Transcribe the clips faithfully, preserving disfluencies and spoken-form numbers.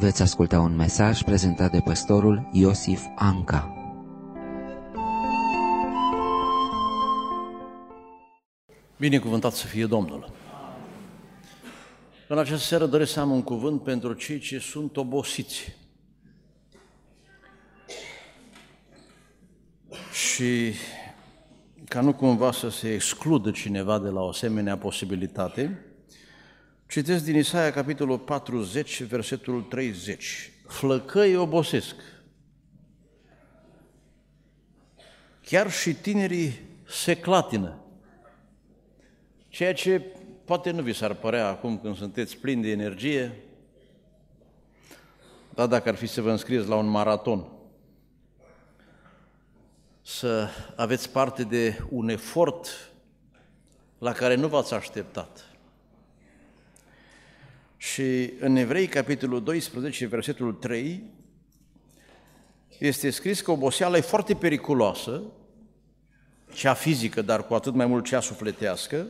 Veți asculta un mesaj prezentat de păstorul Iosif Anca. Binecuvântat să fie Domnul! În această seară doresc să am un cuvânt pentru cei ce sunt obosiți. Și ca nu cumva să se excludă cineva de la o asemenea posibilitate, citesc din Isaia, capitolul patruzeci, versetul treizeci. Flăcăi obosesc. Chiar și tinerii se clatină. Ceea ce poate nu vi s-ar părea acum când sunteți plini de energie, dar dacă ar fi să vă înscrieți la un maraton, să aveți parte de un efort la care nu v-ați așteptat. Și în Evrei, capitolul doisprezece, versetul trei, este scris că oboseala e foarte periculoasă, cea fizică, dar cu atât mai mult cea sufletească.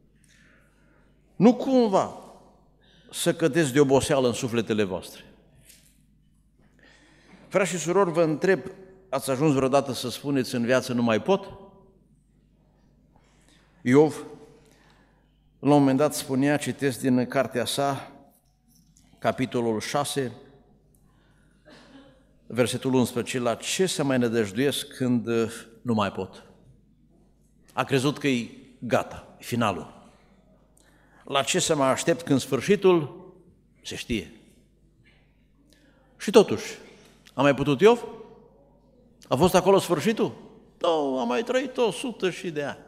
Nu cumva să cădeți de oboseală în sufletele voastre. Frați și surori, vă întreb, ați ajuns vreodată să spuneți în viață nu mai pot? Iov, la un moment dat spunea, citesc din cartea sa, capitolul șase, versetul unsprezece, la ce să mai nădăjduiesc când nu mai pot? A crezut că e gata, e finalul. La ce să mă aștept când sfârșitul se știe? Și totuși, a mai putut Iov? A fost acolo sfârșitul? Nu, a mai trăit o sută și de ani.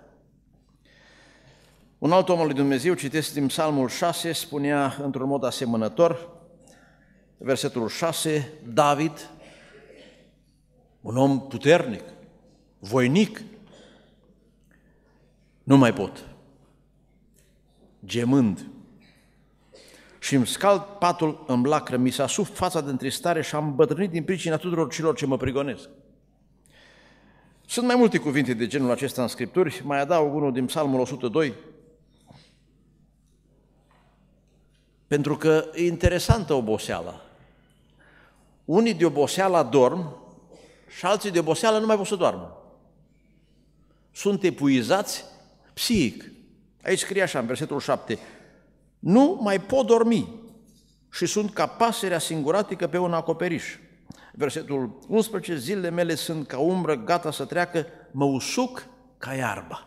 Un alt om al lui Dumnezeu, citesc din Psalmul șase, spunea într-un mod asemănător, versetul șase, David, un om puternic, voinic, nu mai pot, gemând, și îmi scald patul în lacrimi, mi s-a suf fața de întristare și am îmbătrânit din pricina tuturor celor ce mă prigonesc. Sunt mai multe cuvinte de genul acesta în Scripturi, mai adaug unul din Psalmul o sută doi, pentru că e interesantă oboseala. Unii de oboseala dorm și alții de oboseală nu mai pot să doarmă. Sunt epuizați psihic. Aici scrie așa, în versetul șapte, nu mai pot dormi și sunt ca pasărea singuratică pe un acoperiș. Versetul unsprezece, zilele mele sunt ca umbră, gata să treacă, mă usuc ca iarba.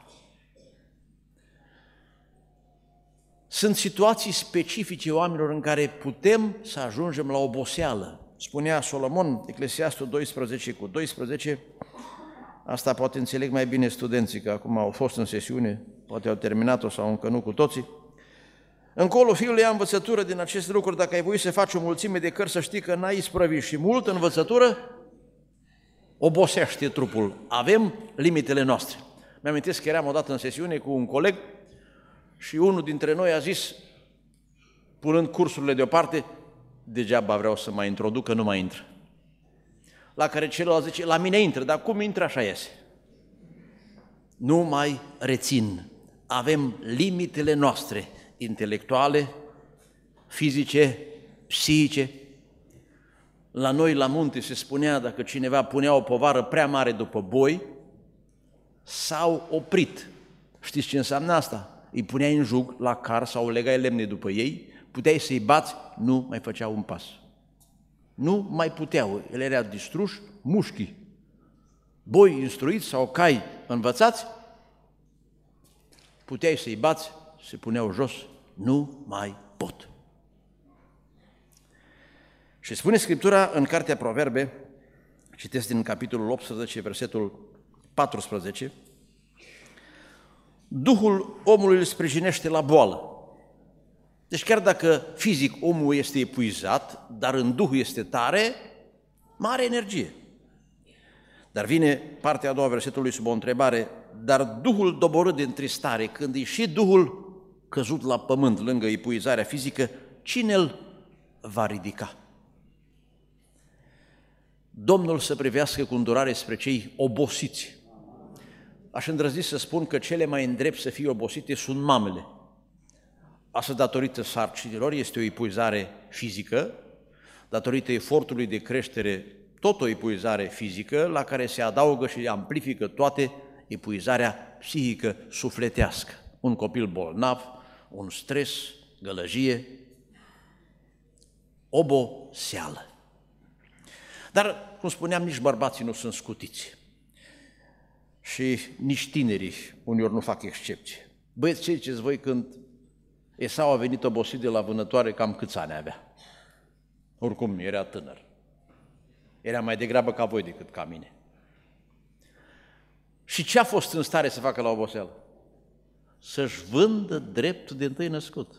Sunt situații specifice oamenilor în care putem să ajungem la oboseală. Spunea Solomon, Eclesiastul doisprezece cu doisprezece, asta poate înțeleg mai bine studenții, că acum au fost în sesiune, poate au terminat-o sau încă nu cu toții. Încolo, fiul, ia învățătură din aceste lucruri, dacă ai voit să faci o mulțime de cărți, să știi că n-ai isprăvit și mult învățătură obosește trupul. Avem limitele noastre. Mi-amintesc că eram odată în sesiune cu un coleg și unul dintre noi a zis, punând cursurile deoparte, degeaba vreau să mai introduc, că nu mai intră. La care celălalt zice, la mine intră, dar cum intră, așa iese. Nu mai rețin. Avem limitele noastre, intelectuale, fizice, psihice. La noi, la munte, se spunea, dacă cineva punea o povară prea mare după boi, s-au oprit. Știți ce înseamnă asta? Îi puneai în jug la car sau legai lemne după ei, puteai să-i bați, nu mai făceau un pas. Nu mai puteau, ele erau distruși, mușchi. Boi instruiți sau cai învățați, puteai să-i bați, se puneau jos, nu mai pot. Și spune Scriptura în Cartea Proverbe, citesc din capitolul optsprezece, versetul paisprezece, Duhul omului îl sprijinește la boală. Deci chiar dacă fizic omul este epuizat, dar în Duhul este tare, mare energie. Dar vine partea a doua versetului sub o întrebare, dar Duhul doborât de întristare, când e și Duhul căzut la pământ lângă epuizarea fizică, cine îl va ridica? Domnul să privească cu îndurare spre cei obosiți. Aș îndrăzni să spun că cele mai îndrept să fie obosite sunt mamele. Asta datorită sarcinilor, este o epuizare fizică, datorită efortului de creștere, tot o epuizare fizică, la care se adaugă și amplifică toate epuizarea psihică sufletească. Un copil bolnav, un stres, gălăgie, oboseală. Dar, cum spuneam, nici bărbații nu sunt scutiți. Și nici tinerii uneori nu fac excepție. Băieți, ce ziceți voi când Esau a venit obosit de la vânătoare, cam câți ani avea? Oricum, era tânăr. Era mai degrabă ca voi decât ca mine. Și ce a fost în stare să facă la oboseală? Să-și vândă dreptul de întâi născut.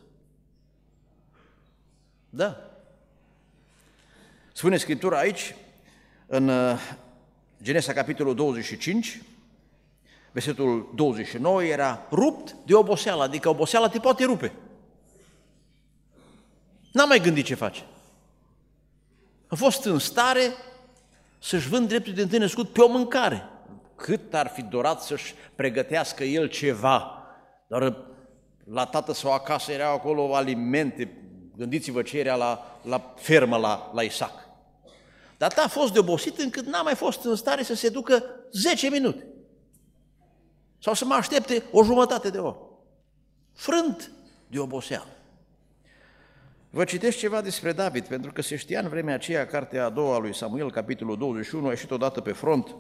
Da. Spune Scriptura aici, în Genesa, capitolul douăzeci și cinci, versetul douăzeci și nouă, era rupt de oboseală, adică oboseala te poate rupe. N-a mai gândit ce face. A fost în stare să-și vând dreptul de întâi născut pe o mâncare. Cât ar fi dorat să-și pregătească el ceva, dar la tată sau acasă erau acolo alimente, gândiți-vă ce era la, la fermă la, la Isaac. Dar a fost de obosit încât n-a mai fost în stare să se ducă zece minute. Sau să mă aștepte o jumătate de oră. Frânt de oboseală. Vă citesc ceva despre David, pentru că se știa în vremea aceea, cartea a doua a lui Samuel, capitolul douăzeci și unu, a ieșit odată pe front.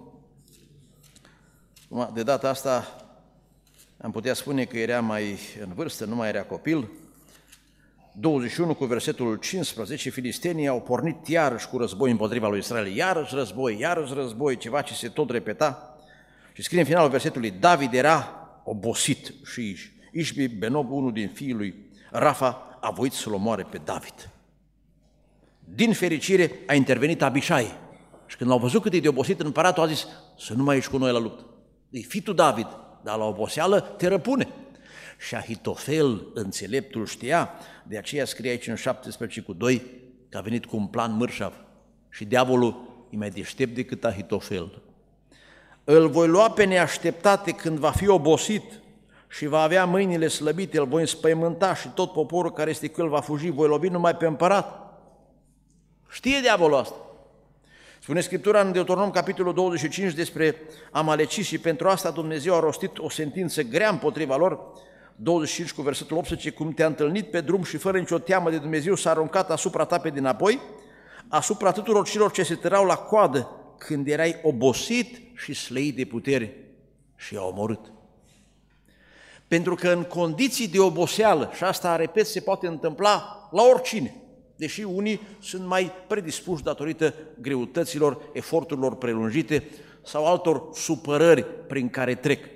De data asta am putea spune că era mai în vârstă, nu mai era copil. douăzeci și unu cu versetul cincisprezece, filistenii au pornit iarăși cu război împotriva lui Israel. Iarăși război, iarăși război, ceva ce se tot repeta. Și scrie în finalul versetului, David era obosit și Ișbi Benob, unul din fiii lui Rafa, a voit să-l omoare pe David. Din fericire a intervenit Abișai și când l-au văzut cât e de obosit, împăratul a zis, să nu mai ești cu noi la luptă. E fi tu David, dar la oboseală te răpune. Și Ahitofel, înțeleptul, știa, de aceea scrie aici în șaptesprezece cu doi, că a venit cu un plan mărșav. Și diavolul e mai deștept decât Ahitofel. Îl voi lua pe neașteptate când va fi obosit și va avea mâinile slăbite, îl voi înspăimânta și tot poporul care este cu el va fugi, voi lovi numai pe împărat. Știe diavolul asta. Spune Scriptura în Deuteronom, capitolul douăzeci și cinci, despre amaleciți și pentru asta Dumnezeu a rostit o sentință grea împotriva lor, douăzeci și cinci cu versetul optsprezece, cum te-a întâlnit pe drum și fără nicio teamă de Dumnezeu s-a aruncat asupra ta pe dinapoi, asupra tuturor celor ce se tărau la coadă când erai obosit și slăit de putere și i-a omorât. Pentru că în condiții de oboseală, și asta, repet, se poate întâmpla la oricine, deși unii sunt mai predispuși datorită greutăților, eforturilor prelungite sau altor supărări prin care trec.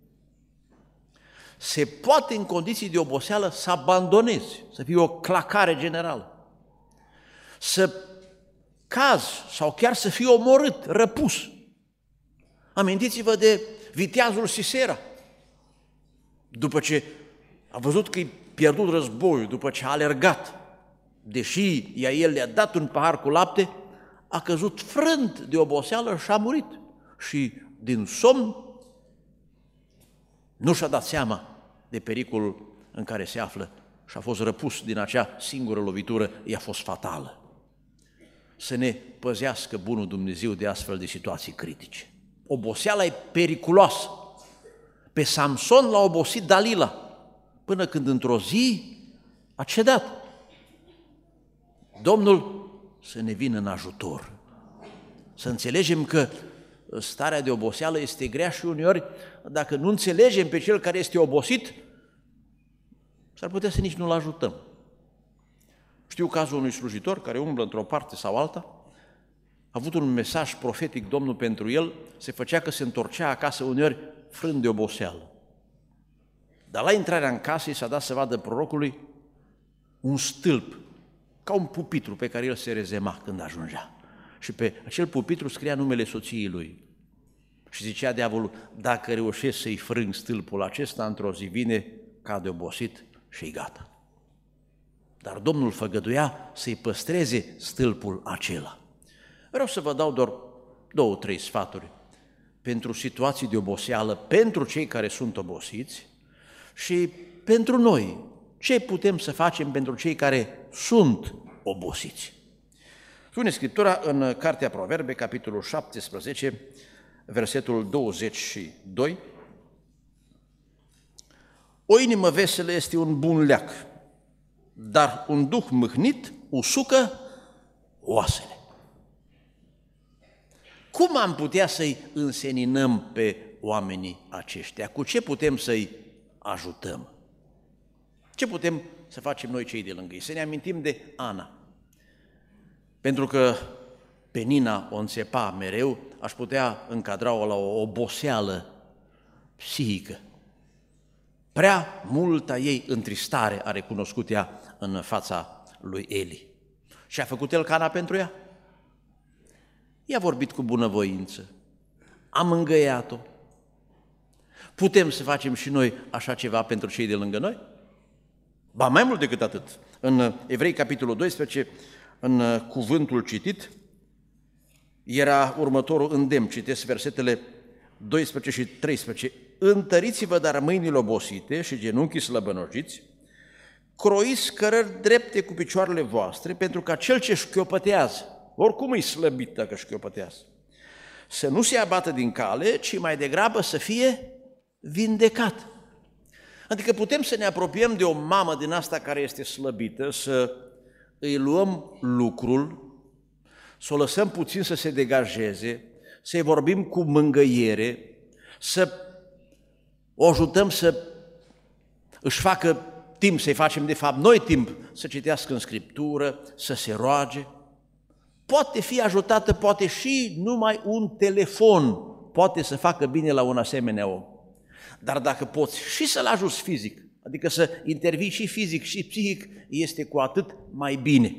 Se poate în condiții de oboseală să abandonezi, să fie o clacare generală, să cazi sau chiar să fii omorât, răpus. Amintiți-vă de viteazul Sisera. După ce a văzut că i-a pierdut războiul, după ce a alergat, deși ea el le-a dat un pahar cu lapte, a căzut frânt de oboseală și a murit. Și din somn nu și-a dat seama de pericolul în care se află și a fost răpus din acea singură lovitură, i-a fost fatală. Să ne păzească bunul Dumnezeu de astfel de situații critice. Oboseala e periculoasă. Pe Samson l-a obosit Dalila, până când într-o zi a cedat. Domnul să ne vină în ajutor. Să înțelegem că starea de oboseală este grea și uneori, dacă nu înțelegem pe cel care este obosit, s-ar putea să nici nu-l ajutăm. Știu cazul unui slujitor care umblă într-o parte sau alta, a avut un mesaj profetic Domnul pentru el, se făcea că se întorcea acasă uneori frânt de oboseală. Dar la intrarea în casă i s-a dat să vadă prorocului un stâlp, ca un pupitru pe care el se rezema când ajungea. Și pe acel pupitru scria numele soției lui. Și zicea diavolul, dacă reușesc să-i frâng stâlpul acesta, într-o zi vine, cade obosit și-i gata. Dar Domnul făgăduia să-i păstreze stâlpul acela. Vreau să vă dau doar două, trei sfaturi pentru situații de oboseală, pentru cei care sunt obosiți și pentru noi, ce putem să facem pentru cei care sunt obosiți. Spune Scriptura în Cartea Proverbe, capitolul șaptesprezece, versetul douăzeci și doi, o inimă veselă este un bun leac, dar un duh mâhnit usucă oasele. Cum am putea să-i înseninăm pe oamenii aceștia? Cu ce putem să-i ajutăm? Ce putem să facem noi cei de lângă ei? Să ne amintim de Ana. Pentru că pe Nina o înțepa mereu, aș putea încadra-o la o oboseală psihică. Prea multa ei întristare a recunoscut ea în fața lui Eli. Și a făcut el cana pentru ea? I-a vorbit cu bunăvoință, a mângâiat-o. Putem să facem și noi așa ceva pentru cei de lângă noi? Ba mai mult decât atât. În Evrei, capitolul doisprezece, în cuvântul citit, era următorul îndemn, citesc versetele doisprezece și treisprezece. Întăriți-vă dar mâinile obosite și genunchii slăbănojiți, croiți cărări drepte cu picioarele voastre, pentru ca cel ce șchiopătează, oricum îi slăbit dacă șchiopătează, să nu se abată din cale, ci mai degrabă să fie vindecat. Adică putem să ne apropiem de o mamă din asta care este slăbită, să îi luăm lucrul, să o lăsăm puțin să se degajeze, să-i vorbim cu mângâiere, să o ajutăm să își facă timp, să-i facem de fapt noi timp, să citească în Scriptură, să se roage. Poate fi ajutată, poate și numai un telefon poate să facă bine la un asemenea om. Dar dacă poți și să-l ajuți fizic, adică să intervii și fizic și psihic, este cu atât mai bine.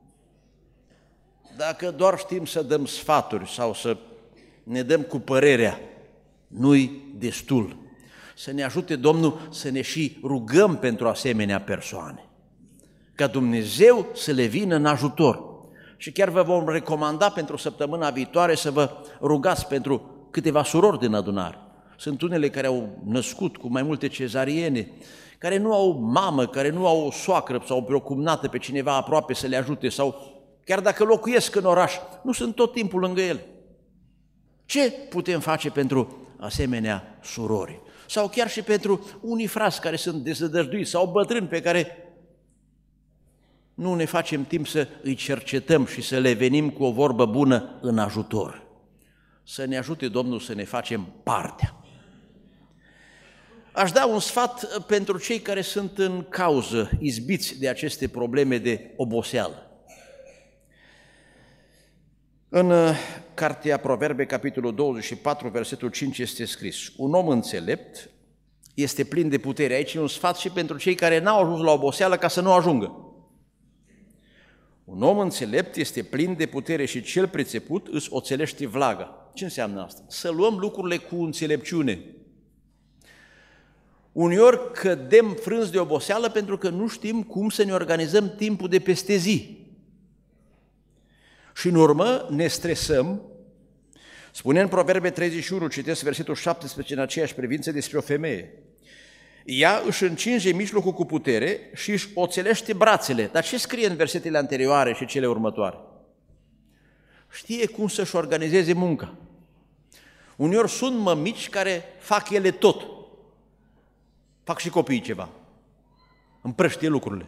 Dacă doar știm să dăm sfaturi sau să ne dăm cu părerea, nu-i destul. Să ne ajute Domnul să ne și rugăm pentru asemenea persoane, ca Dumnezeu să le vină în ajutor. Și chiar vă vom recomanda pentru săptămâna viitoare să vă rugați pentru câteva surori din adunare. Sunt unele care au născut cu mai multe cezariene, care nu au mamă, care nu au o soacră sau o cumnată pe cineva aproape să le ajute, sau chiar dacă locuiesc în oraș, nu sunt tot timpul lângă ele. Ce putem face pentru asemenea surori? Sau chiar și pentru unii frați care sunt dezădăjduiți sau bătrâni pe care nu ne facem timp să îi cercetăm și să le venim cu o vorbă bună în ajutor. Să ne ajute Domnul să ne facem partea. Aș da un sfat pentru cei care sunt în cauză, izbiți de aceste probleme de oboseală. În Cartea Proverbe, capitolul douăzeci și patru, versetul cinci, este scris: un om înțelept este plin de putere. Aici e un sfat și pentru cei care n-au ajuns la oboseală ca să nu ajungă. Un om înțelept este plin de putere și cel priceput îți oțelește vlaga. Ce înseamnă asta? Să luăm lucrurile cu înțelepciune. Uneori cădem frânți de oboseală pentru că nu știm cum să ne organizăm timpul de peste zi. Și în urmă ne stresăm. Spune în Proverbe treizeci și unu, citesc versetul șaptesprezece în aceeași privință despre o femeie. Ea își încinge mijlocul cu putere și își oțelește brațele. Dar ce scrie în versetele anterioare și cele următoare? Știe cum să-și organizeze munca. Uneori sunt mămici care fac ele tot. Fac și copiii ceva. Împrăștie lucrurile.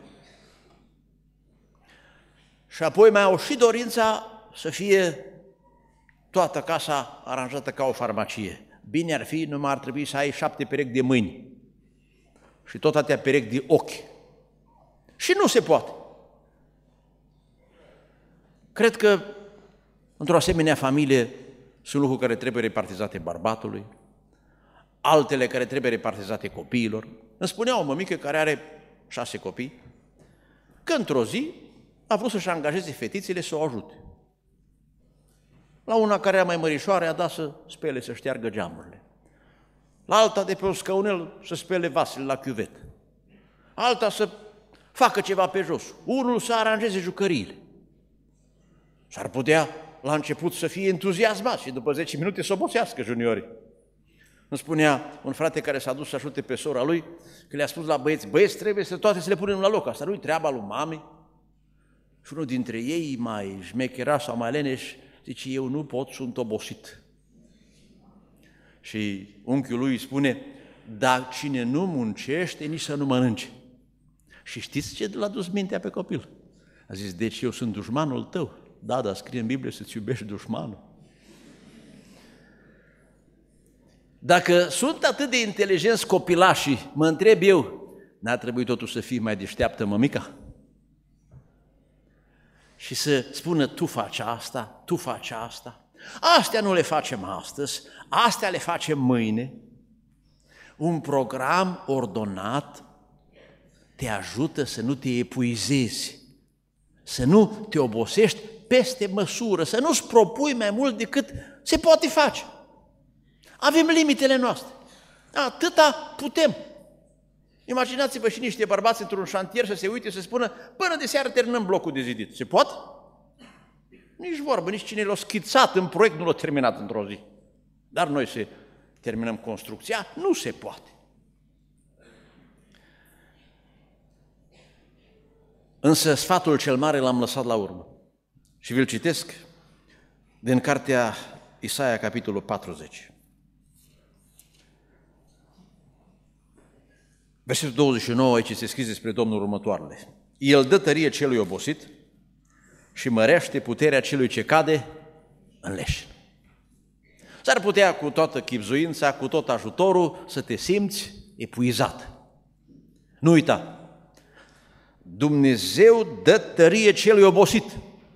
Și apoi mai au și dorința să fie toată casa aranjată ca o farmacie. Bine ar fi, numai ar trebui să ai șapte perechi de mâini și tot atâtea perechi de ochi. Și nu se poate. Cred că într-o asemenea familie sunt lucruri care trebuie repartizate bărbatului, altele care trebuie repartizate copiilor. Îmi spunea o mămică care are șase copii că într-o zi a vrut să-și angajeze fetițele să o ajute. La una care era mai mărișoară a dat să spele, să șteargă geamurile. La alta de pe un scăunel să spele vasele la chiuvetă. Alta să facă ceva pe jos. Unul să aranjeze jucăriile. S-ar putea la început să fie entuziasmat și după zece minute să obosească juniorii. Îmi spunea un frate care s-a dus să ajute pe sora lui, că le-a spus la băieți: băieți, trebuie să toate să le punem la loc. Asta nu-i treaba lui mami. Și unul dintre ei, mai șmecheraș sau mai leneș, zice, eu nu pot, sunt obosit. Și unchiul lui spune, dar cine nu muncește, nici să nu mănânce. Și știți ce l-a dus mintea pe copil? A zis, deci eu sunt dușmanul tău. Da, dar scrie în Biblie să-ți iubești dușmanul. Dacă sunt atât de inteligenți copilașii, mă întreb eu, n-ar trebui totuși să fii mai deșteaptă, mămica? Și să spună, tu faci asta, tu faci asta. Astea nu le facem astăzi, astea le facem mâine. Un program ordonat te ajută să nu te epuizezi, să nu te obosești peste măsură, să nu-ți propui mai mult decât se poate face. Avem limitele noastre. Atâta putem. Imaginați-vă și niște bărbați într-un șantier să se uite să spună până de seară terminăm blocul de zidit. Se poate? Nici vorbă, nici cine l-a schițat în proiect nu l-a terminat într-o zi. Dar noi să terminăm construcția, nu se poate. Însă sfatul cel mare l-am lăsat la urmă. Și vi-l citesc din cartea Isaia, capitolul patruzeci. Versetul douăzeci și nouă, aici se scrie despre Domnul următoarele. El dă tărie celui obosit și mărește puterea celui ce cade în leșin. S-ar putea cu toată chibzuința, cu tot ajutorul, să te simți epuizat. Nu uita, Dumnezeu dă tărie celui obosit.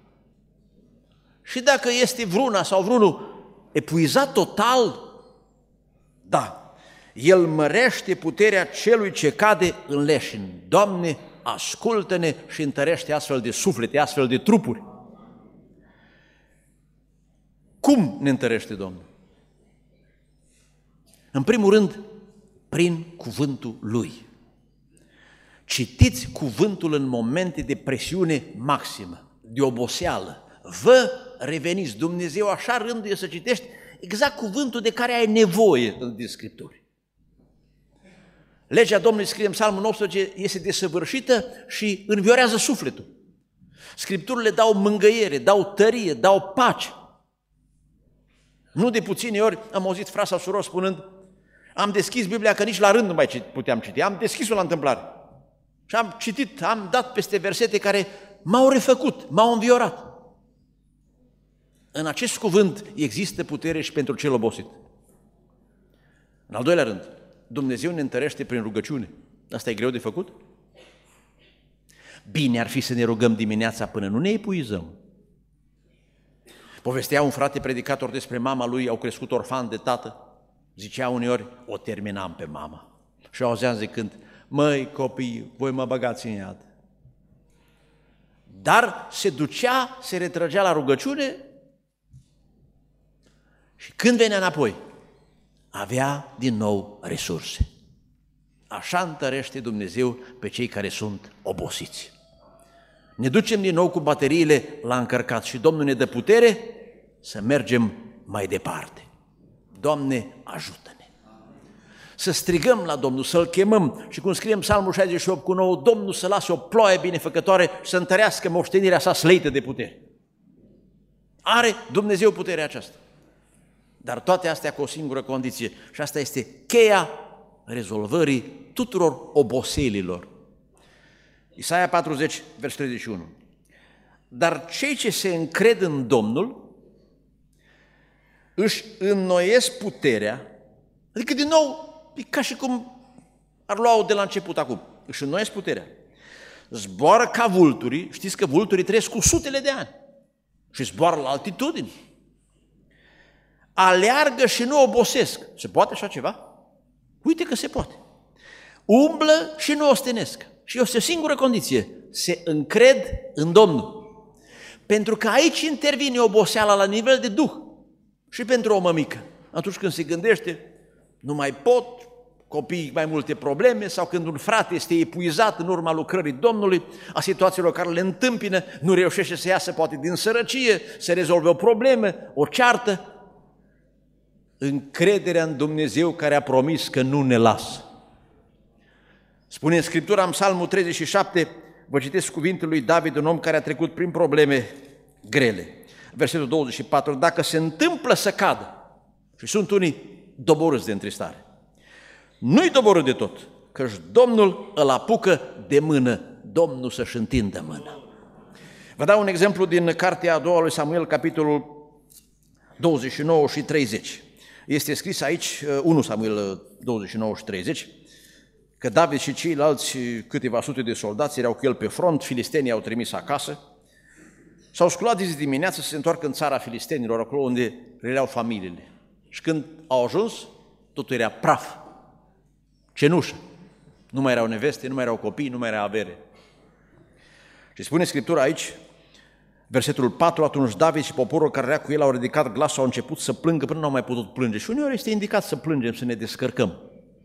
Și dacă este vreuna sau vreunul epuizat total, da, El mărește puterea celui ce cade în leșin. Doamne, ascultă-ne și întărește astfel de suflete, astfel de trupuri. Cum ne întărește Domnul? În primul rând, prin cuvântul Lui. Citiți cuvântul în momente de presiune maximă, de oboseală. Vă reveniți, Dumnezeu așa rânduie să citești exact cuvântul de care ai nevoie în Scripturi. Legea Domnului, scrie în Psalmul nouăsprezece, este desăvârșită și înviorează sufletul. Scripturile dau mângâiere, dau tărie, dau pace. Nu de puține ori am auzit frate sau surori spunând, am deschis Biblia că nici la rând nu mai puteam citi, am deschis-o la întâmplare. Și am citit, am dat peste versete care m-au refăcut, m-au înviorat. În acest cuvânt există putere și pentru cel obosit. În al doilea rând, Dumnezeu ne întărește prin rugăciune. Asta e greu de făcut? Bine ar fi să ne rugăm dimineața până nu ne epuizăm. Povestea un frate predicator despre mama lui, au crescut orfan de tată. Zicea uneori, o terminam pe mama. Și auzeam zicând, măi copii, voi mă băgați în iad. Dar se ducea, se retrăgea la rugăciune și când venea înapoi, avea din nou resurse. Așa întărește Dumnezeu pe cei care sunt obosiți. Ne ducem din nou cu bateriile la încărcat și Domnul ne dă putere să mergem mai departe. Doamne, ajută-ne! Să strigăm la Domnul, să-L chemăm și cum scriem Psalmul șaizeci și opt cu nouă, Domnul să lase o ploaie binefăcătoare și să întărească moștenirea sa slăită de putere. Are Dumnezeu puterea aceasta. Dar toate astea cu o singură condiție și asta este cheia rezolvării tuturor oboselilor. Isaia patruzeci, versetul treizeci și unu. Dar cei ce se încred în Domnul își înnoiesc puterea, adică din nou, e ca și cum ar lua-o de la început acum, își înnoiesc puterea. Zboară ca vulturii, știți că vulturii trăiesc cu sutele de ani și zboară la altitudini. Aleargă și nu obosesc. Se poate așa ceva? Uite că se poate. Umblă și nu ostenesc. Și este o singură condiție, se încred în Domnul. Pentru că aici intervine oboseala la nivel de duh și pentru o mămică. Atunci când se gândește, nu mai pot, copiii mai multe probleme, sau când un frate este epuizat în urma lucrării Domnului, a situațiilor care le întâmpină, nu reușește să iasă poate din sărăcie, să rezolve o problemă, o ceartă, încrederea în Dumnezeu care a promis că nu ne lasă. Spune în Scriptura, în Psalmul treizeci și șapte, vă citesc cuvintele lui David, un om care a trecut prin probleme grele. Versetul douăzeci și patru, dacă se întâmplă să cadă, și sunt unii doborâți de întristare, nu-i doborât de tot, căci Domnul îl apucă de mână, Domnul să-și întindă mâna. Vă dau un exemplu din cartea a doua lui Samuel, capitolul douăzeci și nouă și treizeci. Este scris aici, unu Samuel douăzeci și nouă și treizeci, că David și ceilalți câteva sute de soldați erau cu el pe front, filistenii au trimis acasă, s-au sculat de zi dimineață să se întoarcă în țara filistenilor, acolo unde erau familiile. Și când au ajuns, totul era praf, cenușă. Nu mai erau neveste, nu mai erau copii, nu mai era avere. Și spune Scriptura aici, versetul patru, atunci David și poporul care era cu el au ridicat glasul, au început să plângă până nu au mai putut plânge. Și uneori este indicat să plângem, să ne descărcăm.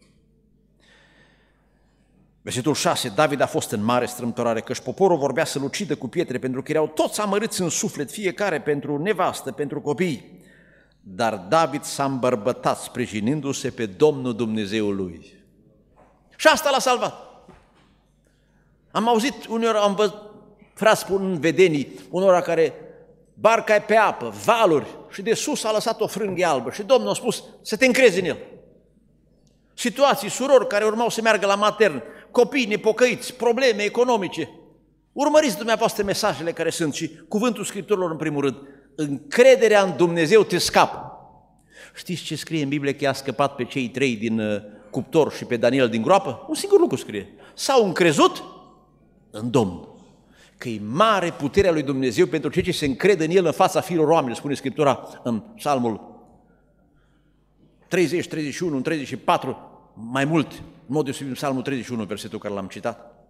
Versetul șase, David a fost în mare strâmtorare, căci poporul vorbea să-l ucidă cu pietre, pentru că erau toți amărâți în suflet, fiecare pentru nevastă, pentru copii. Dar David s-a îmbărbătat, sprijinindu-se pe Domnul Dumnezeul lui. Și asta l-a salvat. Am auzit, uneori am văzut, frați spun în vedenii, unora care barca e pe apă, valuri, și de sus a lăsat o frânghie albă și Domnul a spus să te încrezi în el. Situații, surori care urmau să meargă la matern, copii nepocăiți, probleme economice. Urmăriți dumneavoastră mesajele care sunt și cuvântul Scripturilor în primul rând. Încrederea în Dumnezeu te scapă. Știți ce scrie în Biblie că i-a scăpat pe cei trei din cuptor și pe Daniel din groapă? Un singur lucru scrie. S-au încrezut în Domnul. Că e mare puterea lui Dumnezeu pentru cei ce se încred în El în fața fiilor oamenilor, spune Scriptura în Psalmul treizeci, treizeci și unu, treizeci și patru, mai mult, în mod deosebit în Psalmul treizeci și unu, versetul care l-am citat.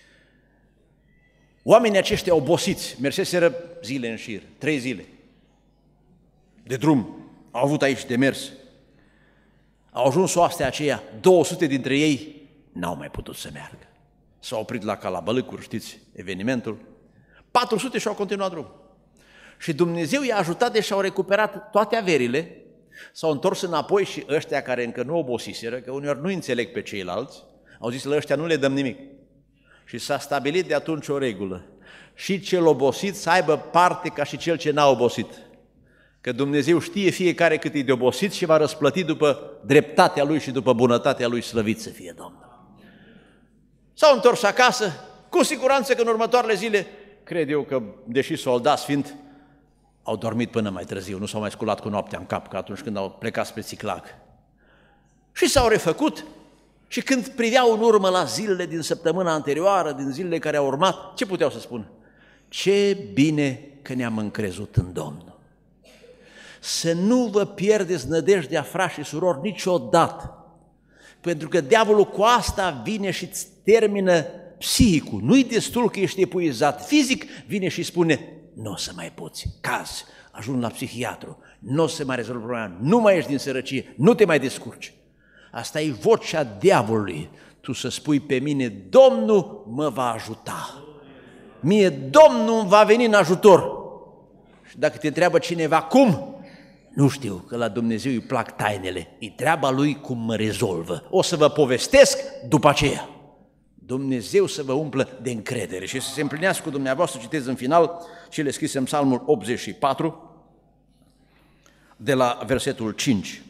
Oamenii aceștia obosiți, merseseră zile în șir, trei zile de drum, au avut aici de mers. Au ajuns oastea aceea, două sute dintre ei n-au mai putut să meargă. S-au oprit la Calabălâcuri, știți, evenimentul. patru sute și-au continuat drumul. Și Dumnezeu i-a ajutat, deși au recuperat toate averile, s-au întors înapoi și ăștia care încă nu obosiseră, că uneori nu înțeleg pe ceilalți, au zis la ăștia nu le dăm nimic. Și s-a stabilit de atunci o regulă. Și cel obosit să aibă parte ca și cel ce n-a obosit. Că Dumnezeu știe fiecare cât e de obosit și va răsplăti după dreptatea Lui și după bunătatea Lui, slăvit să fie Domnul. S-au întors acasă, cu siguranță că în următoarele zile, cred eu că, deși soldați fiind, au dormit până mai târziu, nu s-au mai sculat cu noaptea în cap, ca atunci când au plecat spre Țiclag. Și s-au refăcut și când priveau în urmă la zilele din săptămâna anterioară, din zilele care au urmat, ce puteau să spună? Ce bine că ne-am încrezut în Domnul! Să nu vă pierdeți nădejdea, frați și surori, niciodată! Pentru că diavolul cu asta vine și îți termină psihicul. Nu-i destul că ești epuizat fizic, vine și spune, nu o să mai poți, cazi, ajung la psihiatru, nu o să mai rezolvi problema, nu mai ești din sărăcie, nu te mai descurci. Asta e vocea diavolului. Tu să spui pe mine, Domnul mă va ajuta. Mie Domnul îmi va veni în ajutor. Și dacă te întreabă cineva cum, nu știu, că la Dumnezeu îi plac tainele, e treaba Lui cum mă rezolvă. O să vă povestesc după aceea. Dumnezeu să vă umplă de încredere și să se împlinească cu dumneavoastră, citez în final cele scrise în Psalmul optzeci și patru, de la versetul cinci.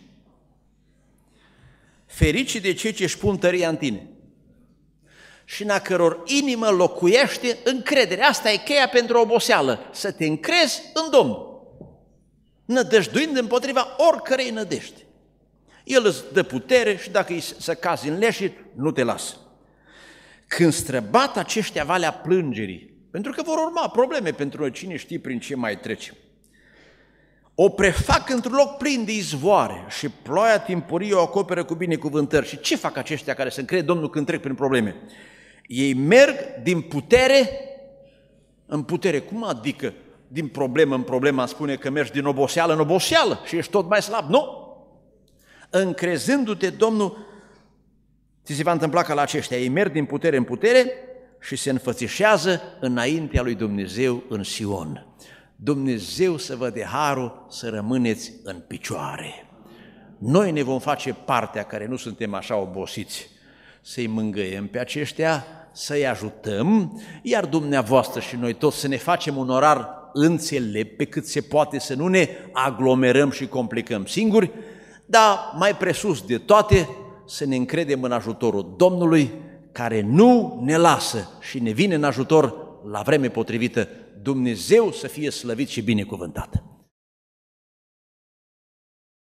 Ferici de cei ce își pun tăria în tine și în a căror inimă locuiește încredere. Asta e cheia pentru oboseală, să te încrezi în Domnul, nădăjduind împotriva oricărei nădejde. El îți dă putere și dacă îi să cazi în leșuri, nu te lasă. Când străbat aceștia valea plângerii, pentru că vor urma probleme pentru noi, cine știe prin ce mai trecem, o prefac într-un loc plin de izvoare și ploaia timpurie o acoperă cu binecuvântări. Și ce fac aceștia care se încred Domnul când trec prin probleme? Ei merg din putere în putere. Cum adică din problemă în problemă? Spune că mergi din oboseală în oboseală și ești tot mai slab. Nu! Încrezându-te, Domnul, ți se va întâmpla ca la aceștia. Ei merg din putere în putere și se înfățișează înaintea lui Dumnezeu în Sion. Dumnezeu să vă dea harul să rămâneți în picioare. Noi ne vom face partea care nu suntem așa obosiți, să-i mângâiem pe aceștia să-i ajutăm, iar dumneavoastră și noi toți să ne facem un orar înțelept, pe cât se poate, să nu ne aglomerăm și complicăm singuri, dar mai presus de toate să ne încredem în ajutorul Domnului, care nu ne lasă și ne vine în ajutor la vreme potrivită. Dumnezeu să fie slăvit și binecuvântat!